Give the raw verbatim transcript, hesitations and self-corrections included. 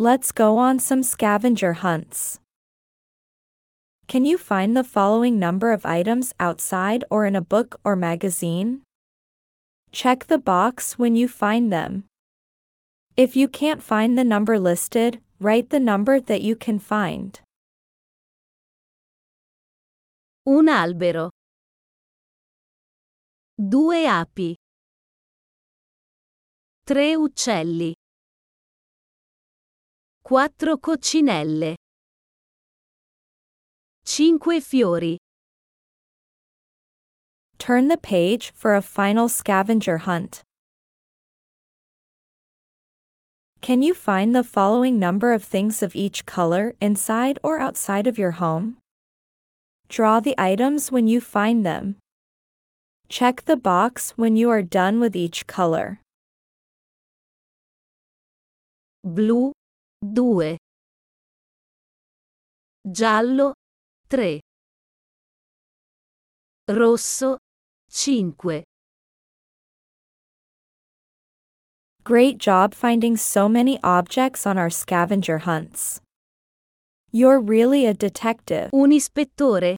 Let's go on some scavenger hunts. Can you find the following number of items outside or in a book or magazine? Check the box when you find them. If you can't find the number listed, write the number that you can find. Un albero. Due api. Tre uccelli. Quattro coccinelle. Cinque fiori. Turn the page for a final scavenger hunt. Can you find the following number of things of each color inside or outside of your home? Draw the items when you find them. Check the box when you are done with each color. Blu, due. Giallo, tre. Rosso, cinque. Great job finding so many objects on our scavenger hunts. You're really a detective. Un ispettore.